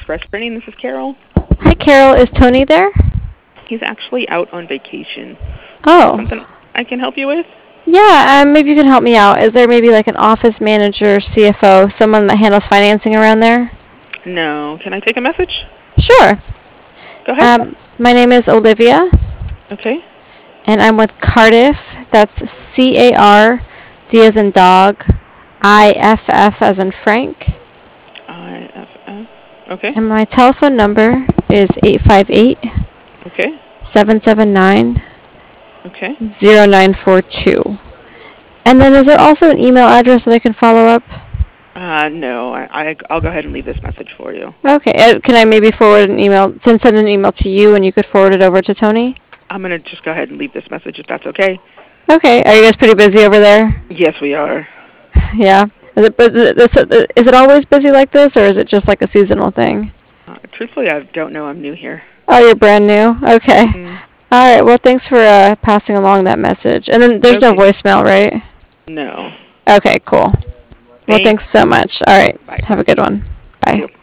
Express Printing. This is Carol. Hi, Carol. Is Tony there? He's actually out on vacation. Oh. Something I can help you with? Yeah, maybe you can help me out. Is there maybe like an office manager, CFO, someone that handles financing around there? No. Can I take a message? Sure. Go ahead. My name is Olivia. Okay. And I'm with Cardiff. That's CAR, D as in dog, IFF as in Frank. IFF. Okay. And my telephone number is 858 Okay. 779 Okay. 0942. And then is there also an email address that I can follow up? No. I'll go ahead and leave this message for you. Okay. Can I maybe send an email to you and you could forward it over to Tony? I'm going to just go ahead and leave this message if that's okay. Okay. Are you guys pretty busy over there? Yes, we are. Yeah. Is it always busy like this, or is it just like a seasonal thing? Truthfully, I don't know. I'm new here. Oh, you're brand new? Okay. Mm. All right. Well, thanks for passing along that message. And then there's no voicemail, right? No. Okay, cool. Well, thanks so much. All right. Bye. Have a good one. Bye. You.